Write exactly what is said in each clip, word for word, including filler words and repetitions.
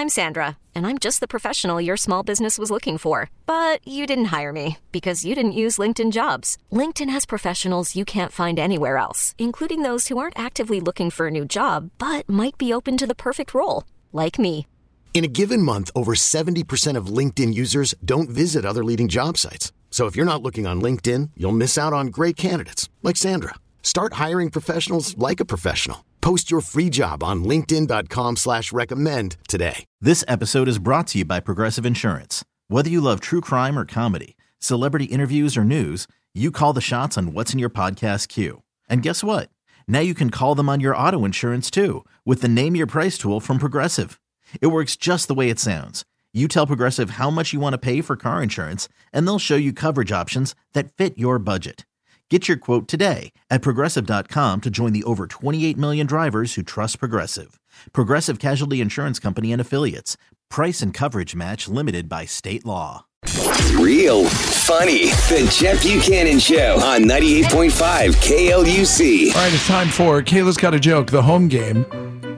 I'm Sandra, and I'm just the professional your small business was looking for. But you didn't hire me because you didn't use LinkedIn Jobs. LinkedIn has professionals you can't find anywhere else, including those who aren't actively looking for a new job, but might be open to the perfect role, like me. In a given month, over seventy percent of LinkedIn users don't visit other leading job sites. So if you're not looking on LinkedIn, you'll miss out on great candidates like Sandra. Start hiring professionals like a professional. Post your free job on linkedin dot com slash recommend today. This episode is brought to you by Progressive Insurance. Whether you love true crime or comedy, celebrity interviews or news, you call the shots on what's in your podcast queue. And guess what? Now you can call them on your auto insurance too with the Name Your Price tool from Progressive. It works just the way it sounds. You tell Progressive how much you want to pay for car insurance, and they'll show you coverage options that fit your budget. Get your quote today at Progressive dot com to join the over twenty-eight million drivers who trust Progressive. Progressive Casualty Insurance Company and Affiliates. Price and coverage match limited by state law. Real funny. The Jeff Buchanan Show on ninety-eight point five K L U C. All right, it's time for Kayla's Got a Joke, the home game.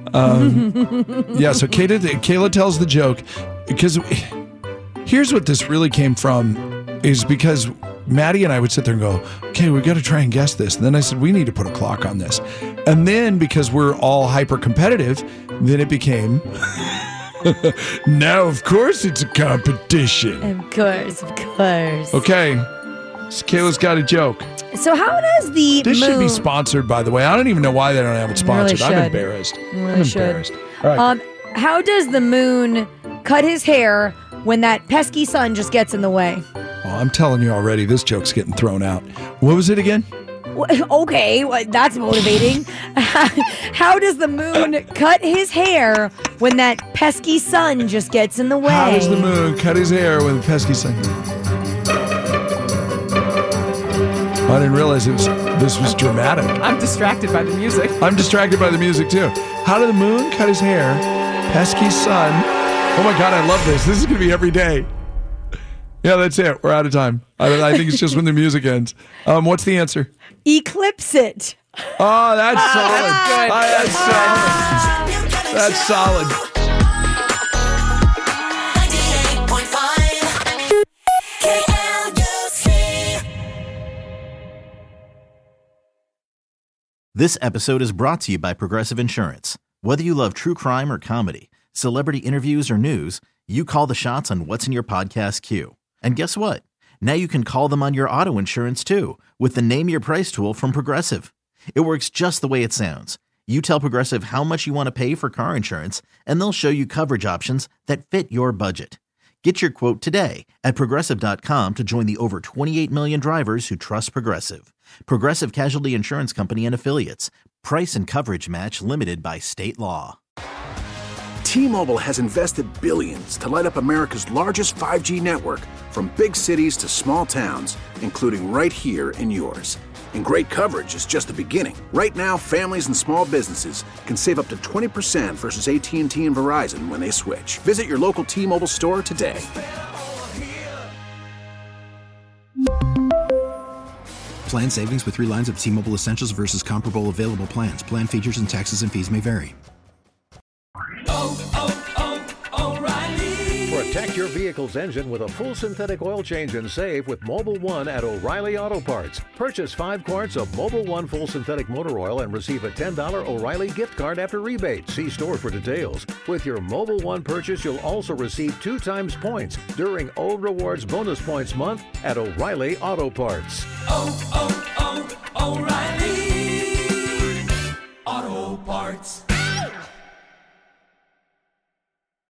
Um, yeah, so Kayla, Kayla tells the joke because here's what this really came from is because Maddie and I would sit there and go, okay, we got to try and guess this. And then I said, we need to put a clock on this. And then because we're all hyper competitive, then it became, now of course it's a competition. Of course, of course. Okay, so Kayla's Got a Joke. So how does the This moon... should be sponsored, by the way. I don't even know why they don't have it sponsored. Really I'm embarrassed. Really I'm should. embarrassed. All right. Um, how does the moon cut his hair when that pesky sun just gets in the way? Oh, I'm telling you already, this joke's getting thrown out. What was it again? Okay, well, that's motivating. How does the moon cut his hair when that pesky sun just gets in the way? How does the moon cut his hair with a pesky sun? I didn't realize it was, this was dramatic. I'm distracted by the music. I'm distracted by the music, too. How did the moon cut his hair? Pesky sun. Oh, my God, I love this. This is going to be every day. Yeah, that's it. We're out of time. I, I think it's just when the music ends. Um, what's the answer? Eclipse it. Oh, that's solid. Ah, that's good. Oh, that's solid. That's solid. ninety-eight point five K L U C. This episode is brought to you by Progressive Insurance. Whether you love true crime or comedy, celebrity interviews or news, you call the shots on what's in your podcast queue. And guess what? Now you can call them on your auto insurance too with the Name Your Price tool from Progressive. It works just the way it sounds. You tell Progressive how much you want to pay for car insurance, and they'll show you coverage options that fit your budget. Get your quote today at Progressive dot com to join the over twenty-eight million drivers who trust Progressive. Progressive Casualty Insurance Company and Affiliates. Price and coverage match limited by state law. T-Mobile has invested billions to light up America's largest five G network, from big cities to small towns, including right here in yours. And great coverage is just the beginning. Right now, families and small businesses can save up to twenty percent versus A T and T and Verizon when they switch. Visit your local T-Mobile store today. Plan savings with three lines of T-Mobile Essentials versus comparable available plans. Plan features and taxes and fees may vary. Oh, oh, oh, O'Reilly. Protect your vehicle's engine with a full synthetic oil change and save with Mobil one at O'Reilly Auto Parts. Purchase five quarts of Mobil one full synthetic motor oil and receive a ten dollars O'Reilly gift card after rebate. See store for details. With your Mobil one purchase, you'll also receive two times points during O Rewards Bonus Points Month at O'Reilly Auto Parts. Oh, oh, oh, O'Reilly Auto Parts.